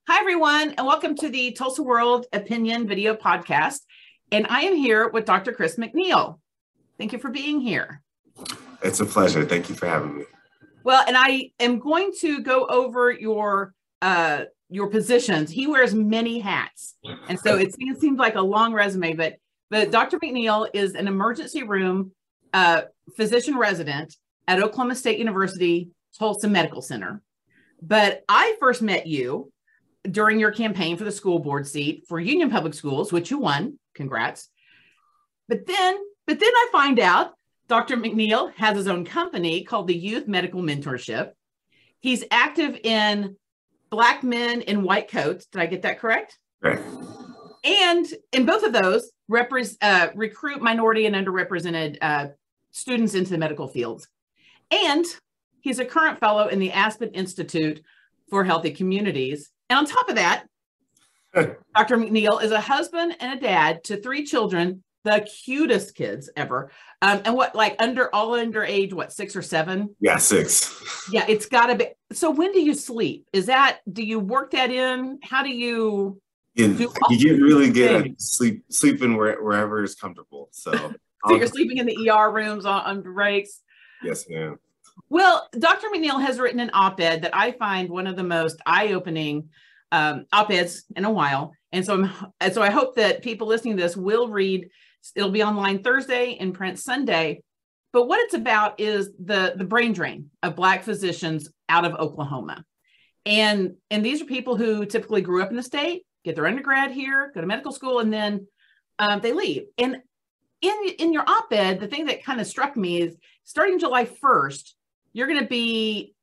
Hi, everyone, and welcome to the Tulsa World Opinion video podcast. And I am here with Dr. Chris McNeil. Thank you for being here. It's a pleasure. Thank you for having me. Well, and I am going to go over your positions. He wears many hats, and so it seems like a long resume. But Dr. McNeil is an emergency room physician resident at Oklahoma State University Tulsa Medical Center. But I first met you during your campaign for the school board seat for Union Public Schools, which you won. Congrats. But then I find out Dr. McNeil has his own company called the Youth Medical Mentorship. He's active in Black men in white coats. Did I get that correct? Right. And in both of those, recruit minority and underrepresented students into the medical fields. And he's a current fellow in the Aspen Institute for Healthy Communities. And on top of that, Dr. McNeil is a husband and a dad to 3 children, the cutest kids ever. And under age, 6 or 7? Yeah, 6. Yeah, it's got to be. So when do you sleep? Do you work that in? How do you? You get really good at sleeping wherever is comfortable. So you're sleeping in the ER rooms on breaks? Yes, ma'am. Well, Dr. McNeil has written an op-ed that I find one of the most eye-opening op-eds in a while. And so I hope that people listening to this will read. It'll be online Thursday and print Sunday. But what it's about is the brain drain of Black physicians out of Oklahoma. And these are people who typically grew up in the state, get their undergrad here, go to medical school, and then they leave. And in your op-ed, the thing that kind of struck me is starting July 1st, you're going to be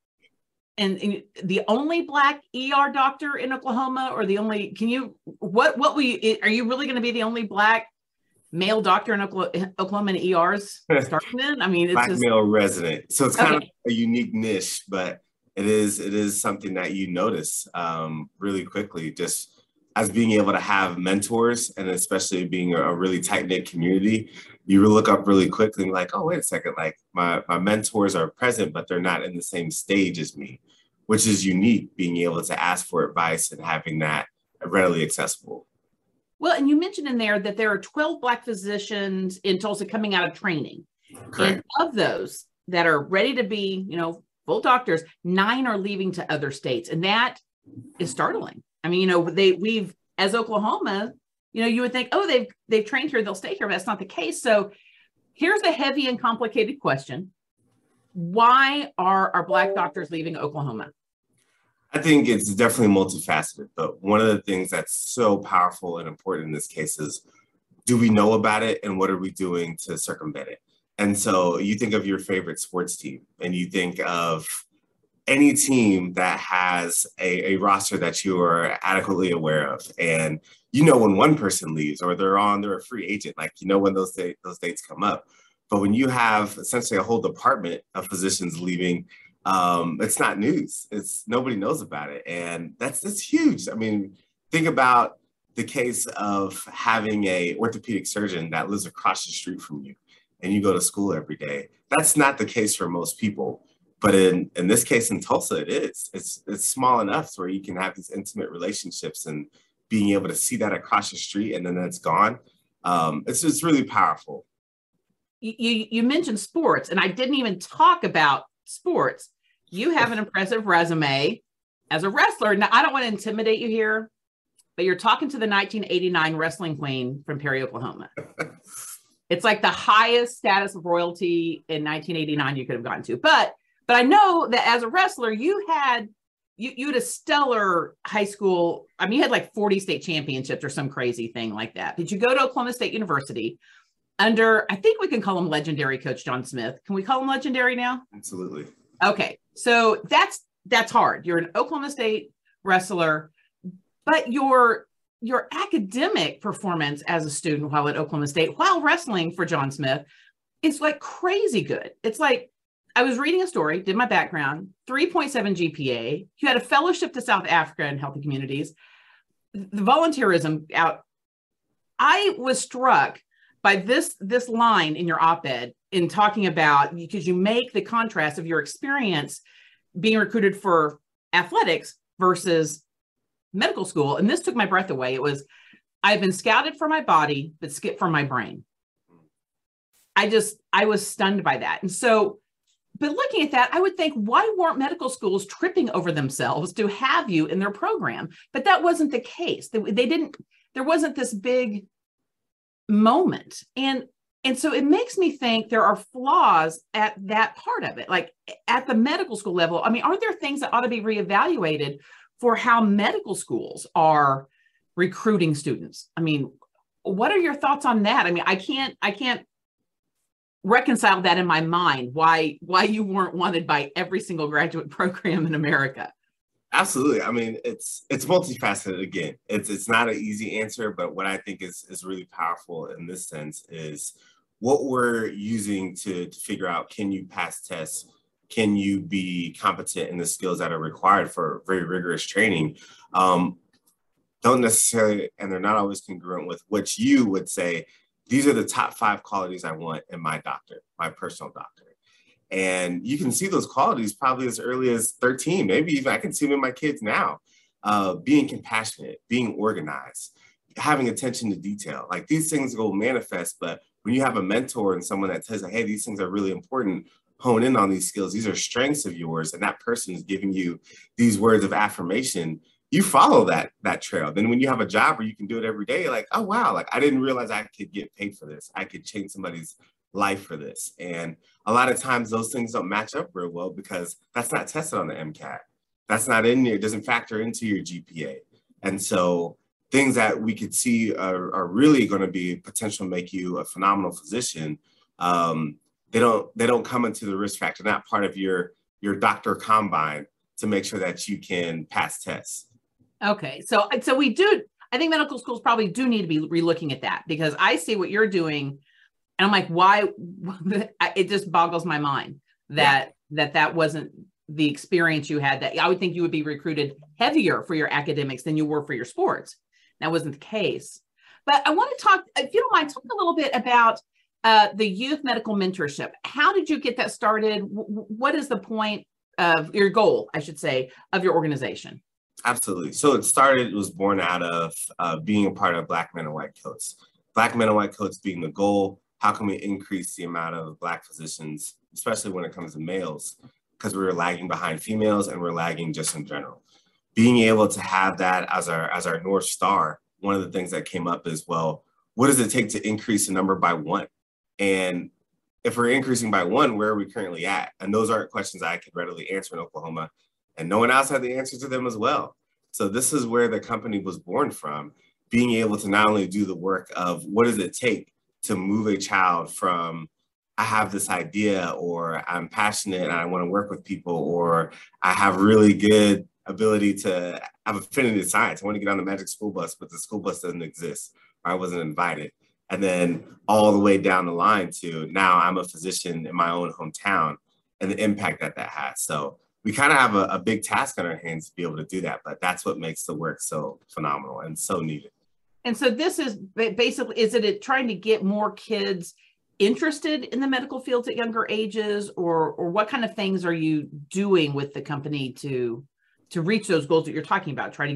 the only Black ER doctor in Oklahoma, or the only, are you really going to be the only Black male doctor in Oklahoma in ERs starting then? I mean, it's Black male resident. So it's kind of a unique niche, but it is something that you notice really quickly, just as being able to have mentors, and especially being a really tight-knit community. You look up really quickly and like, oh, wait a second, like my mentors are present, but they're not in the same stage as me, which is unique, being able to ask for advice and having that readily accessible. Well, and you mentioned in there that there are 12 Black physicians in Tulsa coming out of training. Correct. And of those that are ready to be, full doctors, 9 are leaving to other states. And that is startling. I mean, we've, as Oklahoma, you would think, oh, they've trained here, they'll stay here, but that's not the case. So here's a heavy and complicated question. Why are our Black doctors leaving Oklahoma? I think it's definitely multifaceted, but one of the things that's so powerful and important in this case is, do we know about it and what are we doing to circumvent it? And so you think of your favorite sports team and you think of any team that has a roster that you are adequately aware of. And when one person leaves or they're a free agent, when those dates come up. But when you have essentially a whole department of physicians leaving, it's not news. Nobody knows about it. And that's huge. I mean, think about the case of having a orthopedic surgeon that lives across the street from you and you go to school every day. That's not the case for most people. But in this case, in Tulsa, it is. It's small enough where you can have these intimate relationships, and being able to see that across the street and then it's gone. It's just really powerful. You mentioned sports, and I didn't even talk about sports. You have an impressive resume as a wrestler. Now, I don't want to intimidate you here, but you're talking to the 1989 wrestling queen from Perry, Oklahoma. It's like the highest status of royalty in 1989 you could have gotten to. But I know that as a wrestler, you had a stellar high school. I mean, you had like 40 state championships or some crazy thing like that. Did you go to Oklahoma State University under, I think we can call him legendary Coach John Smith. Can we call him legendary now? Absolutely. Okay. So that's hard. You're an Oklahoma State wrestler, but your academic performance as a student while at Oklahoma State, while wrestling for John Smith, is like crazy good. It's like, I was reading a story, did my background, 3.7 GPA. You had a fellowship to South Africa and Healthy Communities. The volunteerism out. I was struck by this line in your op-ed in talking about, because you make the contrast of your experience being recruited for athletics versus medical school, and this took my breath away. It was, I've been scouted for my body, but skipped for my brain. I was stunned by that. And so, but looking at that, I would think, why weren't medical schools tripping over themselves to have you in their program? But that wasn't the case. They didn't, there wasn't this big moment. And so it makes me think there are flaws at that part of it, like at the medical school level. I mean, aren't there things that ought to be reevaluated for how medical schools are recruiting students? I mean, what are your thoughts on that? I mean, I can't reconcile that in my mind, why you weren't wanted by every single graduate program in America. Absolutely. I mean, it's multifaceted. Again, it's not an easy answer, but what I think is really powerful in this sense is what we're using to figure out, can you pass tests? Can you be competent in the skills that are required for very rigorous training? Don't necessarily, and they're not always congruent with what you would say, these are the top 5 qualities I want in my doctor, my personal doctor. And you can see those qualities probably as early as 13, maybe even I can see them in my kids now. Being compassionate, being organized, having attention to detail. Like these things go manifest, but when you have a mentor and someone that says, hey, these things are really important, hone in on these skills. These are strengths of yours. And that person is giving you these words of affirmation. You follow that trail. Then when you have a job where you can do it every day, like, oh, wow, like I didn't realize I could get paid for this. I could change somebody's life for this. And a lot of times those things don't match up real well because that's not tested on the MCAT. That's not in there. It doesn't factor into your GPA. And so things that we could see are really going to be potential make you a phenomenal physician. They don't come into the risk factor, not part of your doctor combine to make sure that you can pass tests. Okay, so we do. I think medical schools probably do need to be relooking at that, because I see what you're doing, and I'm like, why? It just boggles my mind that that wasn't the experience you had. That I would think you would be recruited heavier for your academics than you were for your sports. That wasn't the case. But I want to talk, if you don't mind, talk a little bit about the youth medical mentorship. How did you get that started? What is the point of your goal, I should say, of your organization? Absolutely. So it was born out of being a part of Black Men and White Coats. Black Men and White Coats being the goal. How can we increase the amount of Black physicians, especially when it comes to males, because we were lagging behind females and we're lagging just in general. Being able to have that as our North Star, one of the things that came up is, well, what does it take to increase the number by 1? And if we're increasing by 1, where are we currently at? And those aren't questions I could readily answer in Oklahoma. And no one else had the answer to them as well. So this is where the company was born from, being able to not only do the work of what does it take to move a child from, I have this idea, or I'm passionate and I want to work with people, or I have really good ability to have affinity to science. I want to get on the magic school bus, but the school bus doesn't exist, or I wasn't invited. And then all the way down the line to now I'm a physician in my own hometown and the impact that has. So we kind of have a big task on our hands to be able to do that, but that's what makes the work so phenomenal and so needed. And so this is basically, is it trying to get more kids interested in the medical fields at younger ages, or what kind of things are you doing with the company to reach those goals that you're talking about? Try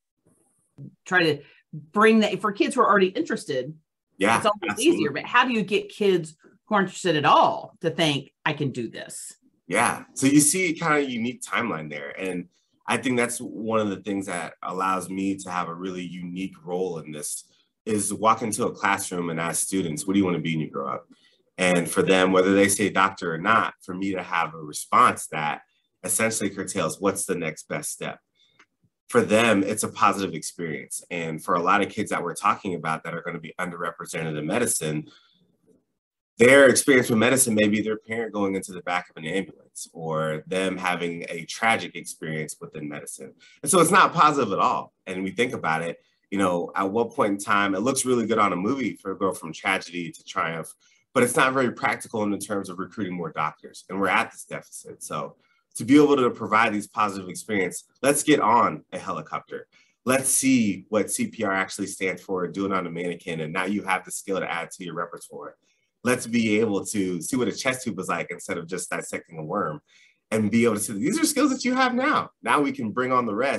to bring that for kids who are already interested. Yeah, it's almost easier, but how do you get kids who aren't interested at all to think I can do this? Yeah, so you see kind of a unique timeline there. And I think that's one of the things that allows me to have a really unique role in this, is walk into a classroom and ask students, what do you want to be when you grow up? And for them, whether they say doctor or not, for me to have a response that essentially curtails what's the next best step. For them, it's a positive experience. And for a lot of kids that we're talking about that are going to be underrepresented in medicine, their experience with medicine may be their parent going into the back of an ambulance, or them having a tragic experience within medicine. And so it's not positive at all. And we think about it, you know, at what point in time, it looks really good on a movie for a girl from tragedy to triumph, but it's not very practical in the terms of recruiting more doctors. And we're at this deficit. So to be able to provide these positive experience, let's get on a helicopter. Let's see what CPR actually stands for, do it on a mannequin, and now you have the skill to add to your repertoire. Let's be able to see what a chest tube is like instead of just dissecting a worm, and be able to see, these are skills that you have now. Now we can bring on the rest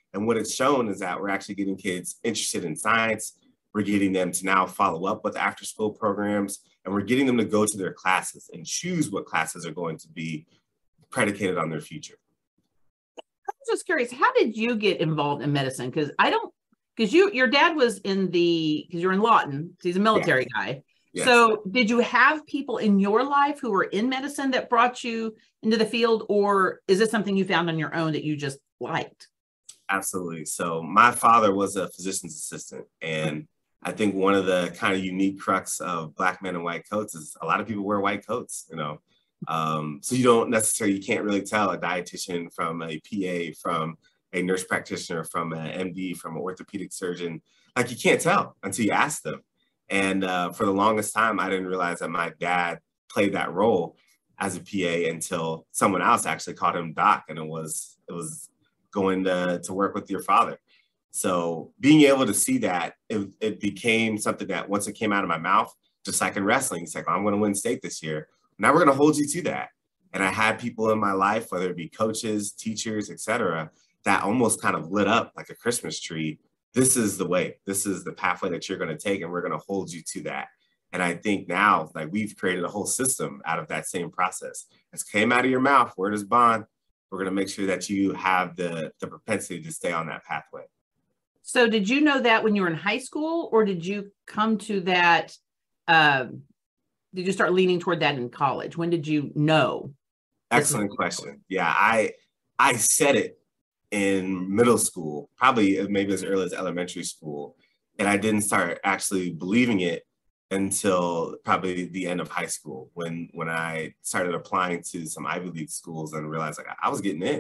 And what it's shown is that we're actually getting kids interested in science. We're getting them to now follow up with after school programs, and we're getting them to go to their classes and choose what classes are going to be predicated on their future. I'm just curious, how did you get involved in medicine? Because your dad was because you're in Lawton, so he's a military guy. Yes. So did you have people in your life who were in medicine that brought you into the field, or is this something you found on your own that you just liked? Absolutely. So my father was a physician's assistant, and I think one of the kind of unique crux of Black men in white coats is a lot of people wear white coats, so you can't really tell a dietitian from a PA, from a nurse practitioner, from an MD, from an orthopedic surgeon. Like, you can't tell until you ask them. And for the longest time, I didn't realize that my dad played that role as a PA until someone else actually called him doc, and it was going to work with your father. So being able to see that, it became something that once it came out of my mouth, just like in wrestling, it's like, I'm going to win state this year. Now we're going to hold you to that. And I had people in my life, whether it be coaches, teachers, etc., that almost kind of lit up like a Christmas tree. This is the way, this is the pathway that you're going to take, and we're going to hold you to that. And I think now, like, we've created a whole system out of that same process. It's came out of your mouth, word is bond. We're going to make sure that you have the propensity to stay on that pathway. So did you know that when you were in high school, or did you come to that, did you start leaning toward that in college? When did you know? Excellent question. Yeah, I said it in middle school, probably maybe as early as elementary school. And I didn't start actually believing it until probably the end of high school, when I started applying to some Ivy League schools and realized, like, I was getting in.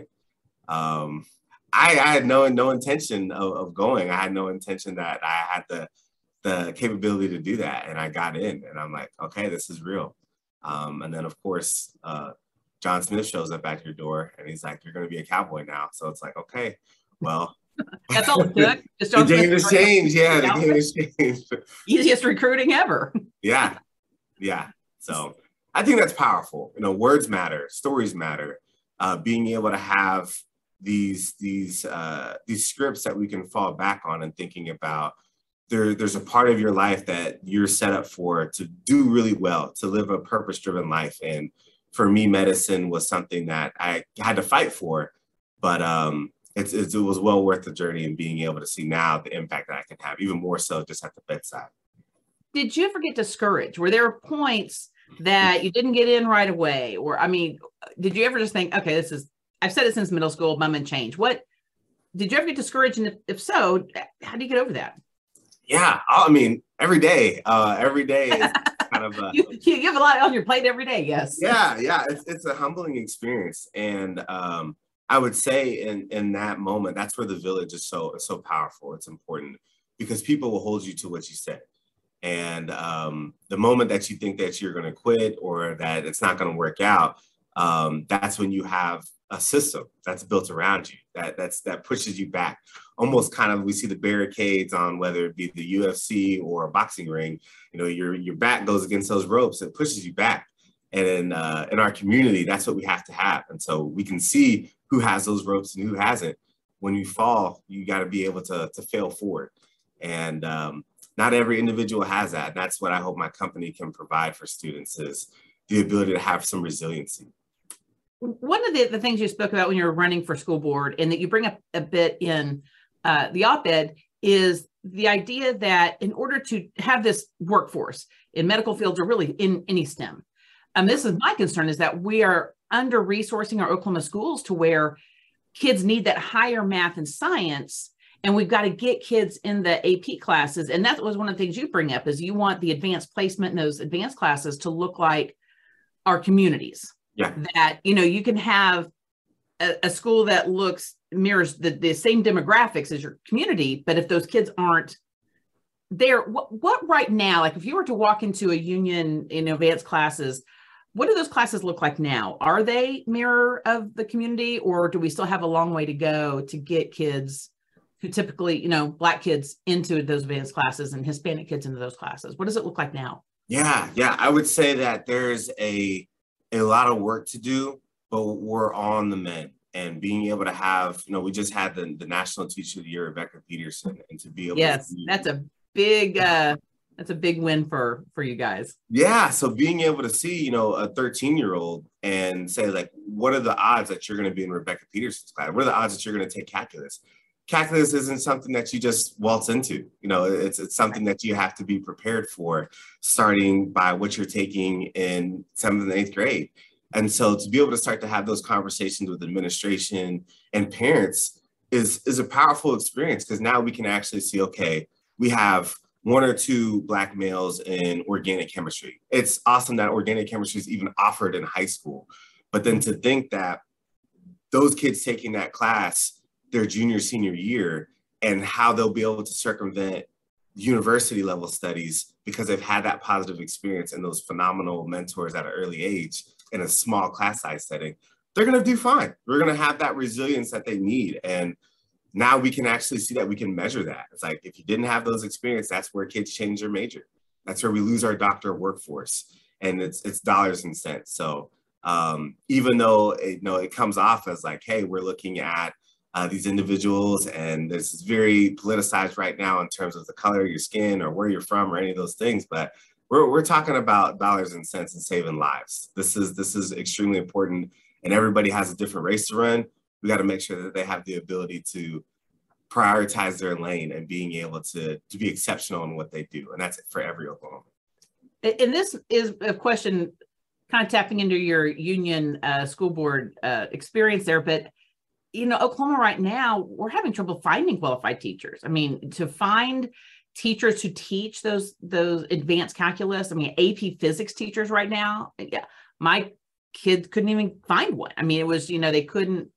I had no intention of going. I had no intention that I had the capability to do that. And I got in, and I'm like, okay, this is real. And then, of course, John Smith shows up at your door, and he's like, you're going to be a Cowboy now. So it's like, okay, well. That's all it took. Just the game has changed. Yeah, the game has changed. Easiest recruiting ever. Yeah. So I think that's powerful. Words matter, stories matter. Being able to have these scripts that we can fall back on and thinking about, there's a part of your life that you're set up for to do really well, to live a purpose-driven life. And for me, medicine was something that I had to fight for, but it was well worth the journey, and being able to see now the impact that I can have, even more so just at the bedside. Did you ever get discouraged? Were there points that you didn't get in right away? Or, did you ever just think, okay, I've said it since middle school, I'm going to change. What, did you ever get discouraged? And if so, how do you get over that? Yeah, every day. Every day is kind of you have a lot on your plate every day. Yes. Yeah. It's a humbling experience. And I would say in that moment, that's where the village is so powerful. It's important because people will hold you to what you said. And the moment that you think that you're going to quit or that it's not going to work out, that's when you have a system that's built around you that pushes you back. Almost kind of, we see the barricades on whether it be the UFC or a boxing ring. Your back goes against those ropes. It pushes you back. And in our community, that's what we have to have. And so we can see who has those ropes and who hasn't. When you fall, you got to be able to fail forward. And not every individual has that. And that's what I hope my company can provide for students, is the ability to have some resiliency. One of the things you spoke about when you were running for school board, and that you bring up a bit in the op-ed, is the idea that in order to have this workforce in medical fields, or really in any STEM, this is my concern, is that we are under-resourcing our Oklahoma schools to where kids need that higher math and science, and we've got to get kids in the AP classes. And that was one of the things you bring up, is you want the advanced placement in those advanced classes to look like our communities. Yeah. That, you can have a school that mirrors the same demographics as your community, but if those kids aren't there, what right now, like if you were to walk into a union in advanced classes, what do those classes look like now? Are they mirror of the community, or do we still have a long way to go to get kids who typically, Black kids into those advanced classes and Hispanic kids into those classes? What does it look like now? Yeah. I would say that there's a lot of work to do, but we're on the mend. and being able to have, we just had the National Teacher of the Year, Rebecca Peterson, and to be able yes, to that's a big win for you guys. Yeah. So being able to see, a 13-year-old and say, like, what are the odds that you're going to be in Rebecca Peterson's class? What are the odds that you're going to take calculus? Calculus isn't something that you just waltz into. It's something that you have to be prepared for, starting by what you're taking in 7th and 8th grade. And so to be able to start to have those conversations with administration and parents is a powerful experience, because now we can actually see, okay, we have 1 or 2 Black males in organic chemistry. It's awesome that organic chemistry is even offered in high school. But then to think that those kids taking that class their junior, senior year, and how they'll be able to circumvent university level studies because they've had that positive experience and those phenomenal mentors at an early age in a small class size setting, they're going to do fine. We're going to have that resilience that they need. And now we can actually see that we can measure that. It's like, if you didn't have those experiences, that's where kids change their major. That's where we lose our doctor workforce, and it's dollars and cents. So even though it comes off as like, hey, we're looking at these individuals, and this is very politicized right now in terms of the color of your skin or where you're from or any of those things, but we're talking about dollars and cents and saving lives. This is extremely important, and everybody has a different race to run. We got to make sure that they have the ability to prioritize their lane and being able to be exceptional in what they do. And that's it for every Oklahoma. And this is a question kind of tapping into your union school board experience there. But, Oklahoma right now, we're having trouble finding qualified teachers. I mean, to find teachers to teach those advanced calculus, AP physics teachers right now, yeah, my kids couldn't even find one. I mean, it was, they couldn't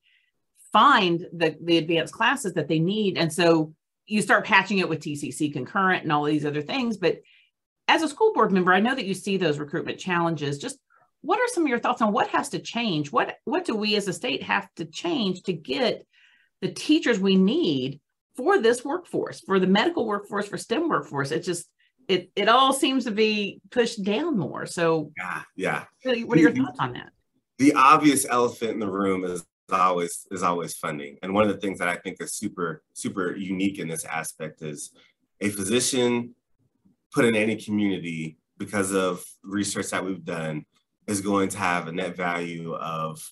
find the advanced classes that they need. And so you start patching it with TCC concurrent and all these other things. But as a school board member, I know that you see those recruitment challenges. Just what are some of your thoughts on what has to change? What do we as a state have to change to get the teachers we need for this workforce, for the medical workforce, for STEM workforce? It just, it all seems to be pushed down more. So yeah. What are your thoughts on that? The obvious elephant in the room is always funding. And one of the things that I think is super, super unique in this aspect is a physician put in any community, because of research that we've done, is going to have a net value of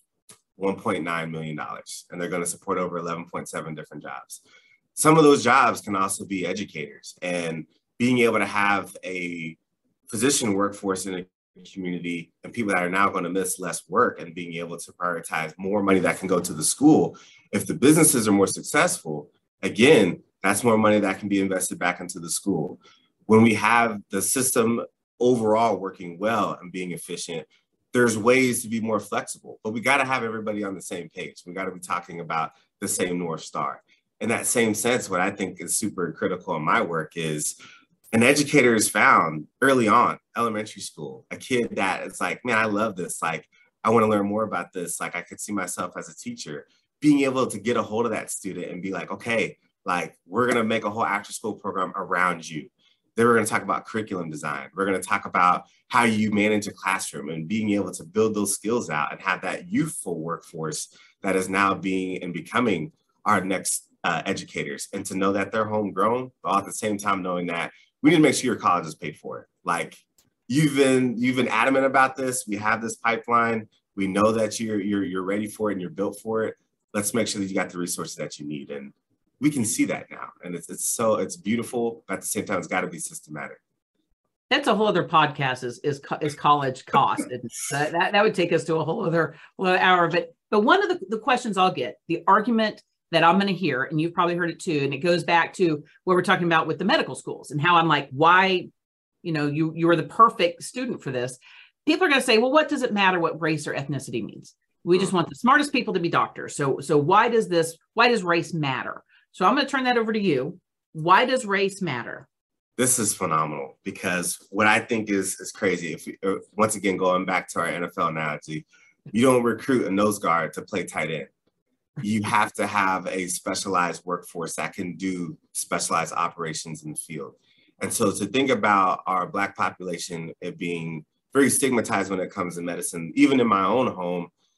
$1.9 million. And they're going to support over 11.7 different jobs. Some of those jobs can also be educators, and being able to have a physician workforce in a community and people that are now going to miss less work, and being able to prioritize more money that can go to the school. If the businesses are more successful, again, that's more money that can be invested back into the school. When we have the system overall working well and being efficient, there's ways to be more flexible, but we got to have everybody on the same page. We got to be talking about the same North Star. In that same sense, what I think is super critical in my work is an educator is found early on, elementary school, a kid that is like, man, I love this. Like, I want to learn more about this. Like, I could see myself as a teacher. Being able to get a hold of that student and be like, okay, like, we're going to make a whole after school program around you. Then we're going to talk about curriculum design. We're going to talk about how you manage a classroom and being able to build those skills out and have that youthful workforce that is now being and becoming our next educators, and to know that they're homegrown, but at the same time knowing that we need to make sure your college is paid for it. Like, you've been adamant about this. We have this pipeline. We know that you're ready for it and you're built for it. Let's make sure that you got the resources that you need. And we can see that now. And it's beautiful, but at the same time, it's got to be systematic. That's a whole other podcast is college cost. And that would take us to a whole other hour. But one of the questions I'll get, the argument that I'm going to hear, and you've probably heard it too, and it goes back to what we're talking about with the medical schools and how I'm like, why, you are the perfect student for this. People are going to say, well, what does it matter what race or ethnicity means? We just want the smartest people to be doctors. So why does race matter? So I'm going to turn that over to you. Why does race matter? This is phenomenal, because what I think is crazy, if we, once again, going back to our NFL analogy, you don't recruit a nose guard to play tight end. You have to have a specialized workforce that can do specialized operations in the field. And so to think about our Black population, it being very stigmatized when it comes to medicine, even in my own home,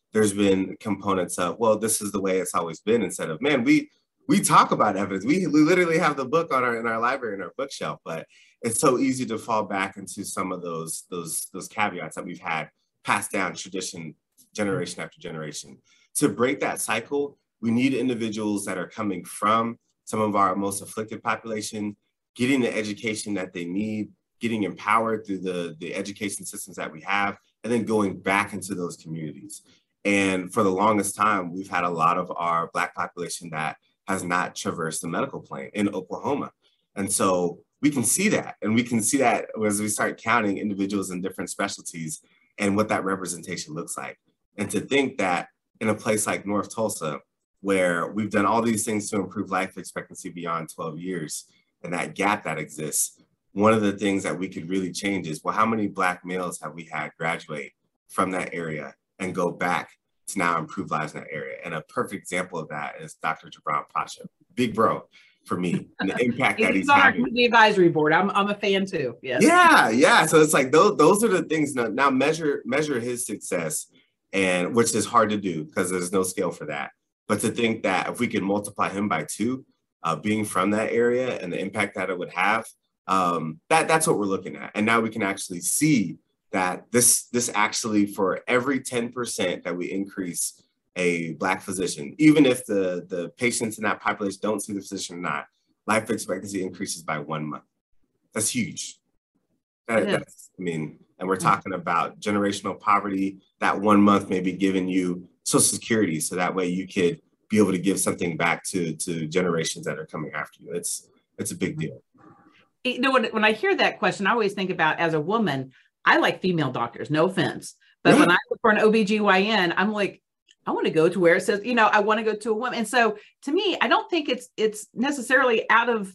there's been components of, well, this is the way it's always been, instead of, man, we talk about evidence. We literally have the book in our library, in our bookshelf, but it's so easy to fall back into some of those caveats that we've had passed down tradition, generation after generation. To break that cycle, we need individuals that are coming from some of our most afflicted population, getting the education that they need, getting empowered through the education systems that we have, and then going back into those communities. And for the longest time, we've had a lot of our Black population that has not traversed the medical plane in Oklahoma. And so we can see that. And we can see that as we start counting individuals in different specialties and what that representation looks like. And to think that in a place like North Tulsa, where we've done all these things to improve life expectancy beyond 12 years, and that gap that exists, one of the things that we could really change is, well, how many Black males have we had graduate from that area and go back to now improve lives in that area? And a perfect example of that is Dr. Jibran Pasha, big bro for me, and the impact that he's on having. Our community advisory board. I'm a fan too. Yes. Yeah. So it's like those are the things. Now measure his success, and which is hard to do because there's no scale for that. But to think that if we can multiply him by 2, being from that area and the impact that it would have, that's what we're looking at. And now we can actually see that this actually, for every 10% that we increase a Black physician, even if the patients in that population don't see the physician or not, life expectancy increases by 1 month. That's huge. That's, I mean, and we're talking about generational poverty. That 1 month may be giving you Social Security, so that way you could be able to give something back to generations that are coming after you. It's a big deal. You know, when I hear that question, I always think about, as a woman, I like female doctors, no offense. But when I look for an OBGYN, I'm like, I want to go to where it says, I want to go to a woman. And so to me, I don't think it's necessarily out of,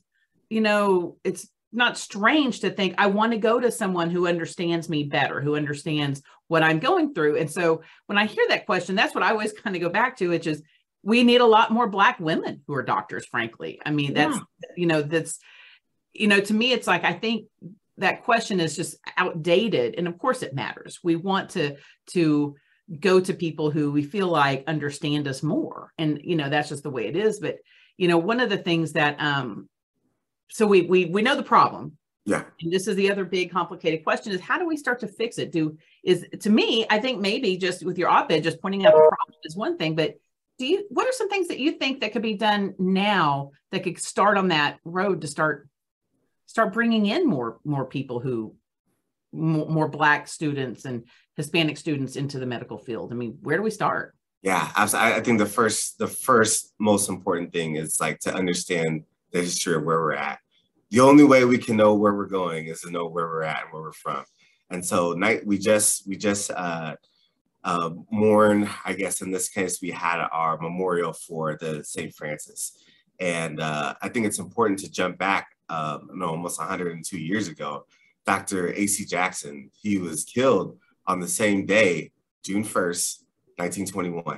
it's not strange to think I want to go to someone who understands me better, who understands what I'm going through. And so when I hear that question, that's what I always kind of go back to, which is, we need a lot more Black women who are doctors, frankly. I mean, that's, to me, it's like, I think that question is just outdated. And of course it matters. We want to go to people who we feel like understand us more. And, that's just the way it is. But, one of the things that, so we know the problem. Yeah. And this is the other big complicated question, is how do we start to fix it? To me, I think maybe just with your op-ed, just pointing out the problem is one thing, but what are some things that you think that could be done now that could start on that road to start bringing in more people more Black students and Hispanic students into the medical field? I mean, where do we start? Yeah, I think the first most important thing is like to understand the history of where we're at. The only way we can know where we're going is to know where we're at and where we're from. And so we just mourn, I guess in this case, we had our memorial for the St. Francis. And I think it's important to jump back almost 102 years ago. Dr. A.C. Jackson, he was killed on the same day, June 1st, 1921.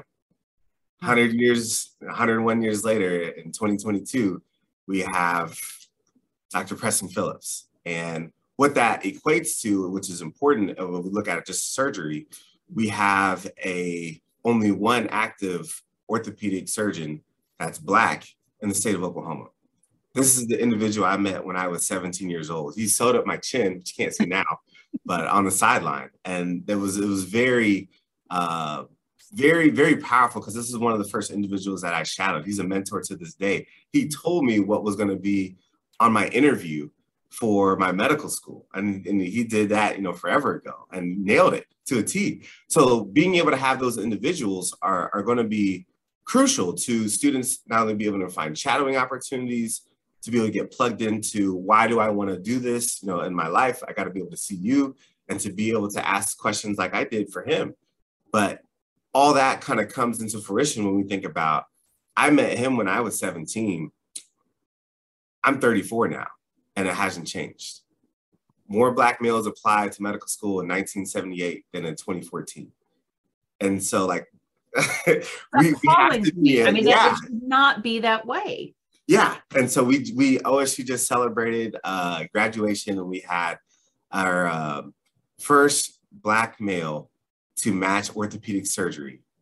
101 years later, in 2022, we have Dr. Preston Phillips. And what that equates to, which is important when we look at it, just surgery, we have only one active orthopedic surgeon that's Black in the state of Oklahoma. This is the individual I met when I was 17 years old. He sewed up my chin, which you can't see now, but on the sideline. And it was very, very, very powerful, because this is one of the first individuals that I shadowed. He's a mentor to this day. He told me what was going to be on my interview for my medical school. And he did that, forever ago, and nailed it to a T. So being able to have those individuals are going to be crucial to students not only be able to find shadowing opportunities, to be able to get plugged into, why do I want to do this? In my life, I got to be able to see you, and to be able to ask questions like I did for him. But all that kind of comes into fruition when we think about, I met him when I was 17. I'm 34 now, and it hasn't changed. More Black males applied to medical school in 1978 than in 2014. And so we have to be, that should not be that way. Yeah. And so we OSU just celebrated graduation, and we had our first Black male to match orthopedic surgery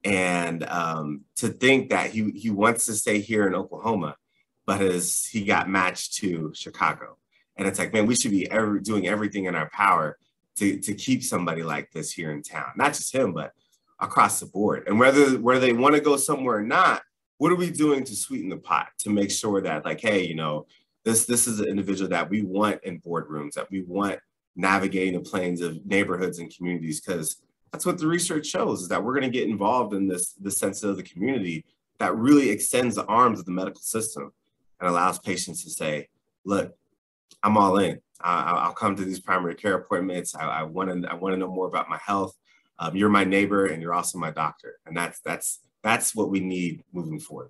And to think that he wants to stay here in Oklahoma, but he got matched to Chicago. And it's like, man, we should be doing everything in our power to keep somebody like this here in town. Not just him, but across the board. And whether they want to go somewhere or not, what are we doing to sweeten the pot to make sure that, like, hey, this is an individual that we want in boardrooms, that we want navigating the planes of neighborhoods and communities, because that's what the research shows, is that we're going to get involved in this sense of the community that really extends the arms of the medical system and allows patients to say, look, I'm all in. I'll come to these primary care appointments. I want to know more about my health. You're my neighbor and you're also my doctor. And that's what we need moving forward.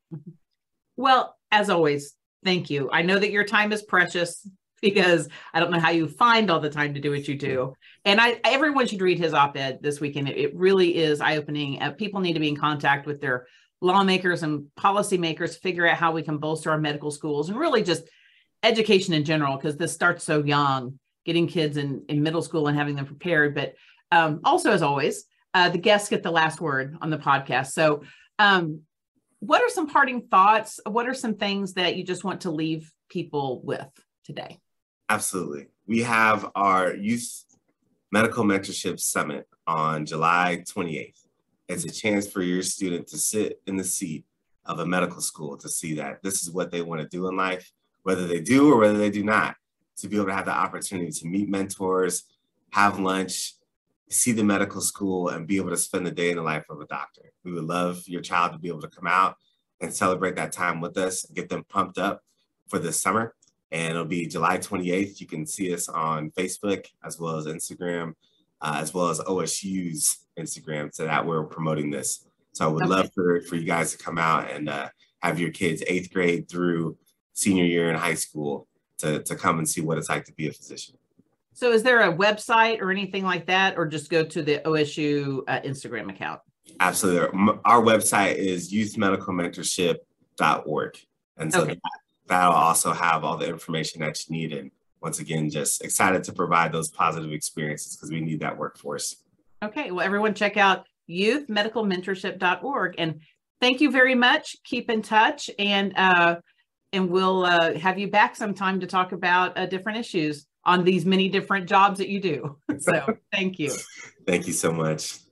Well, as always, thank you. I know that your time is precious, because I don't know how you find all the time to do what you do. And everyone should read his op-ed this weekend. It really is eye-opening. People need to be in contact with their lawmakers and policymakers, figure out how we can bolster our medical schools and really just education in general, because this starts so young, getting kids in middle school and having them prepared. But also, as always, the guests get the last word on the podcast. So what are some parting thoughts? What are some things that you just want to leave people with today? Absolutely. We have our Youth Medical Mentorship Summit on July 28th. It's a chance for your student to sit in the seat of a medical school to see that this is what they want to do in life, whether they do or whether they do not, to be able to have the opportunity to meet mentors, have lunch, see the medical school, and be able to spend the day in the life of a doctor. We would love your child to be able to come out and celebrate that time with us and get them pumped up for this summer. And it'll be July 28th. You can see us on Facebook as well as Instagram, as well as OSU's Instagram, so that we're promoting this. So I would love for you guys to come out and have your kids 8th grade through senior year in high school to come and see what it's like to be a physician. So is there a website or anything like that, or just go to the OSU Instagram account? Absolutely. Our website is youthmedicalmentorship.org. And so that'll also have all the information that you need. And once again, just excited to provide those positive experiences because we need that workforce. Okay. Well, everyone check out youthmedicalmentorship.org. And thank you very much. Keep in touch, and we'll have you back sometime to talk about different issues on these many different jobs that you do. So thank you. Thank you so much.